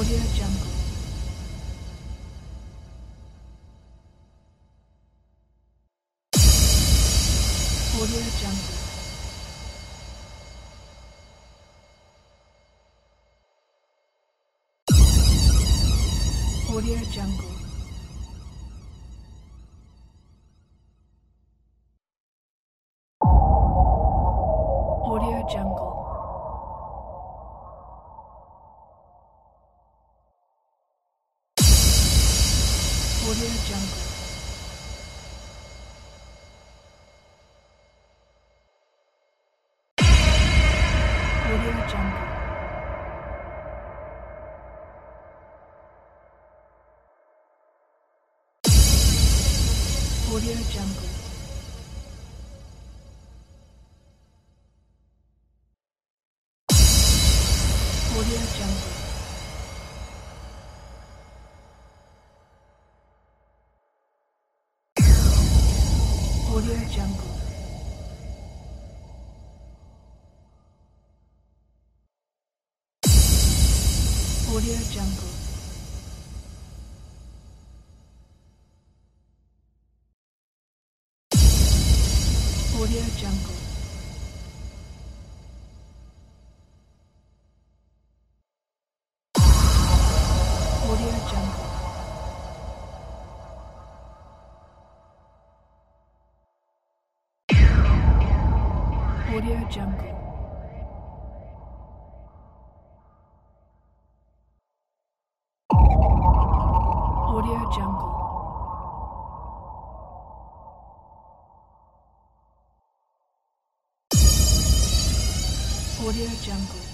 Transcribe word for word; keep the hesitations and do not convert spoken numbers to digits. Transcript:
Audio Jungle. Audio Jungle. Audio Jungle. Audio Jungle. Audio Jungle. Audio Jungle. Audio Jungle. Audio Jungle. Audio Jungle. Audio Jungle. Audio Jungle. Audio Jungle. Audio Jungle. Audio Jungle. Audio Jungle.